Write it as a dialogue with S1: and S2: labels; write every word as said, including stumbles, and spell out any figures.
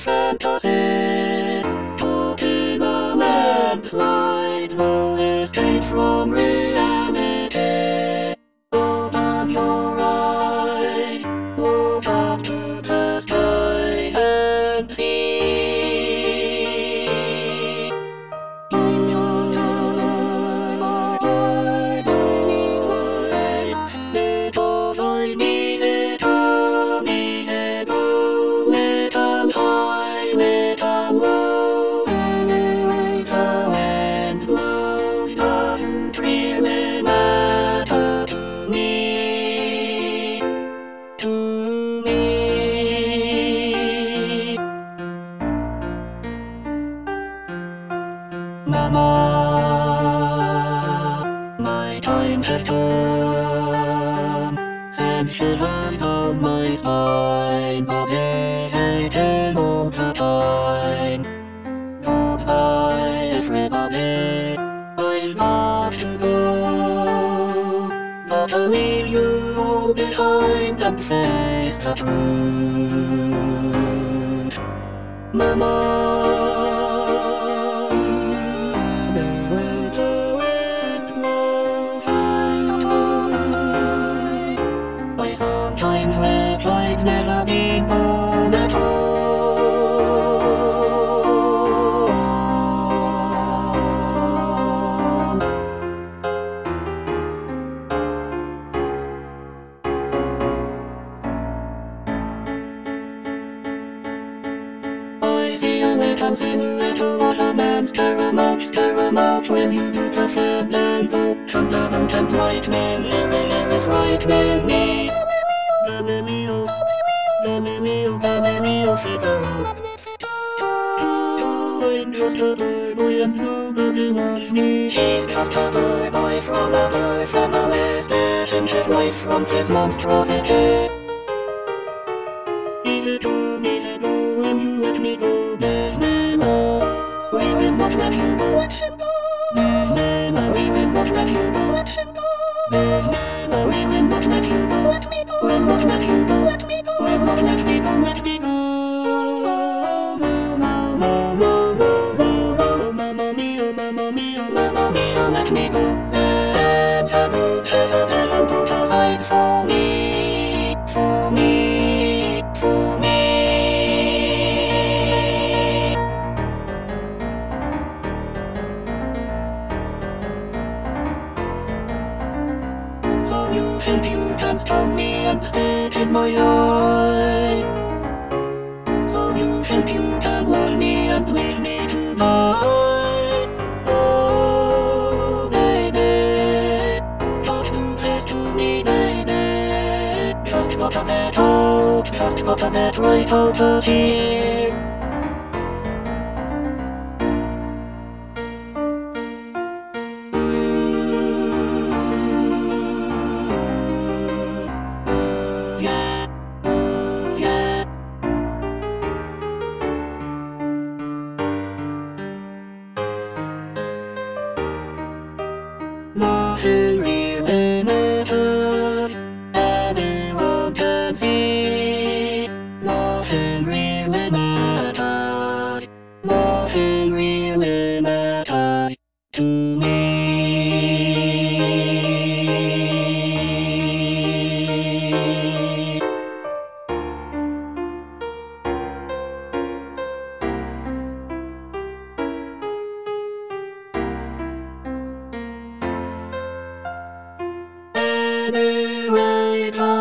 S1: fantasy. Caught in a landslide, no escape from reality. Open your eyes, look up to the skies and see. In your sky, I believe was a little sign, musical, musical, little high, little low, little and low, doesn't really matter to me, to me. Mama, my time has come, sends shivers down my spine, but is aching all the time. Goodbye, everybody, I've got to go, gotta leave you all behind and face the truth. Mama, I sometimes wish I'd never been born at all. I see a little silhouette of a man, scare 'em out, scare 'em out when you do the thing and go. Thunder and lightning, Lily, Lily's lightning me. Galileo, Galileo, Galileo Figaro. I'm just a boy, boy, and nobody loves me. He's just a boy, boy from another family, sparing his life from his monstrosity. Easy go, easy go, when you let me go, there's Nana. We will not let you go. There's Nana, we will not let you go. There's Nana, we will not let you go. Will not let you go. Will not let me go. Let me go. No, no, no, no, no, no, no, Mamma mia, mamma mia, mamma mia, let me go. There's a boat, there's a little boat outside for me, for me, for me. So you think you can stop me and stick in my eye? So you think you can love me and leave me to die? Oh, baby, don't do this to me, baby. Just gotta get out, just gotta get right out of here. Nothing really matters, anyone can see. Nothing really matters, nothing really matters to me. Anyway,